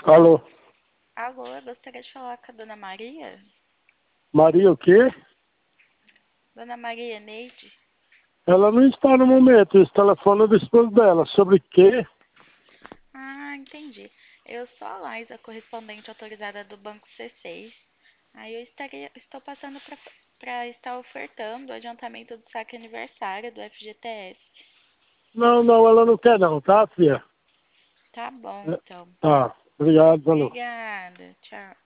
Alô, Alô, eu gostaria de falar com a Dona Maria. Maria o quê? Dona Maria Neide. Ela não está no momento, esse telefone é do esposo dela. Sobre quê? Ah, entendi. Eu sou a Laís, correspondente autorizada do Banco C6. Aí estou passando para estar ofertando o adiantamento do saque aniversário do FGTS. Não, não, ela não quer não, tá, filha? Tá bom, É, então. tá, obrigado, falou. Obrigada. Tchau.